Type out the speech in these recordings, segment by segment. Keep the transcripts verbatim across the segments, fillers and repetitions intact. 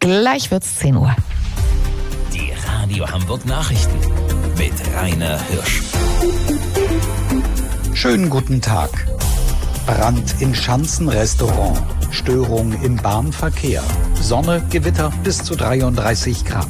Gleich wird's zehn Uhr. Die Radio Hamburg Nachrichten mit Rainer Hirsch. Schönen guten Tag. Brand in Schanzenrestaurant. Störung im Bahnverkehr. Sonne, Gewitter bis zu dreiunddreißig Grad.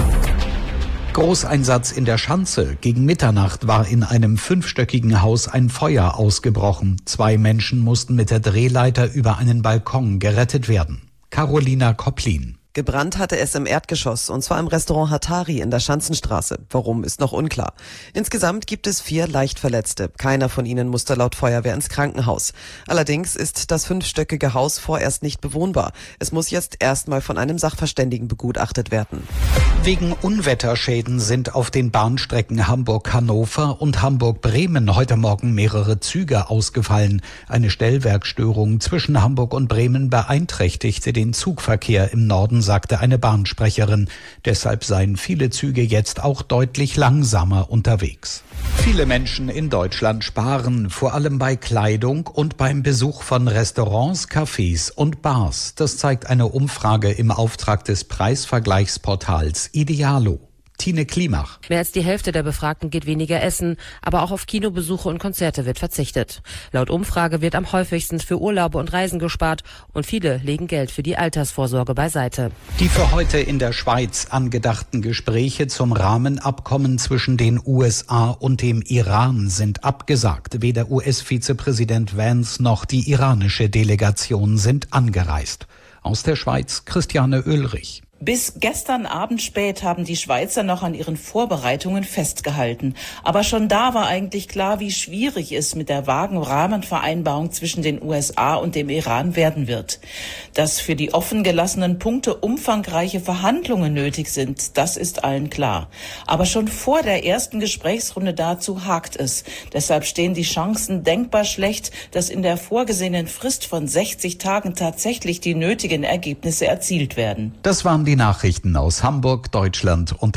Großeinsatz in der Schanze. Gegen Mitternacht war in einem fünfstöckigen Haus ein Feuer ausgebrochen. Zwei Menschen mussten mit der Drehleiter über einen Balkon gerettet werden. Carolina Kopplin. Gebrannt hatte es im Erdgeschoss, und zwar im Restaurant Hatari in der Schanzenstraße. Warum, ist noch unklar. Insgesamt gibt es vier Leichtverletzte. Keiner von ihnen musste laut Feuerwehr ins Krankenhaus. Allerdings ist das fünfstöckige Haus vorerst nicht bewohnbar. Es muss jetzt erstmal von einem Sachverständigen begutachtet werden. Wegen Unwetterschäden sind auf den Bahnstrecken Hamburg-Hannover und Hamburg-Bremen heute Morgen mehrere Züge ausgefallen. Eine Stellwerkstörung zwischen Hamburg und Bremen beeinträchtigte den Zugverkehr im Norden, sagte eine Bahnsprecherin. Deshalb seien viele Züge jetzt auch deutlich langsamer unterwegs. Viele Menschen in Deutschland sparen, vor allem bei Kleidung und beim Besuch von Restaurants, Cafés und Bars. Das zeigt eine Umfrage im Auftrag des Preisvergleichsportals Idealo. Tine Klimach. Mehr als die Hälfte der Befragten geht weniger essen, aber auch auf Kinobesuche und Konzerte wird verzichtet. Laut Umfrage wird am häufigsten für Urlaube und Reisen gespart und viele legen Geld für die Altersvorsorge beiseite. Die für heute in der Schweiz angedachten Gespräche zum Rahmenabkommen zwischen den U S A und dem Iran sind abgesagt. Weder U S-Vizepräsident Vance noch die iranische Delegation sind angereist. Aus der Schweiz Christiane Oehlrich. Bis gestern Abend spät haben die Schweizer noch an ihren Vorbereitungen festgehalten. Aber schon da war eigentlich klar, wie schwierig es mit der vagen Rahmenvereinbarung zwischen den U S A und dem Iran werden wird. Dass für die offen gelassenen Punkte umfangreiche Verhandlungen nötig sind, das ist allen klar. Aber schon vor der ersten Gesprächsrunde dazu hakt es. Deshalb stehen die Chancen denkbar schlecht, dass in der vorgesehenen Frist von sechzig Tagen tatsächlich die nötigen Ergebnisse erzielt werden. Das waren die Nachrichten aus Hamburg, Deutschland und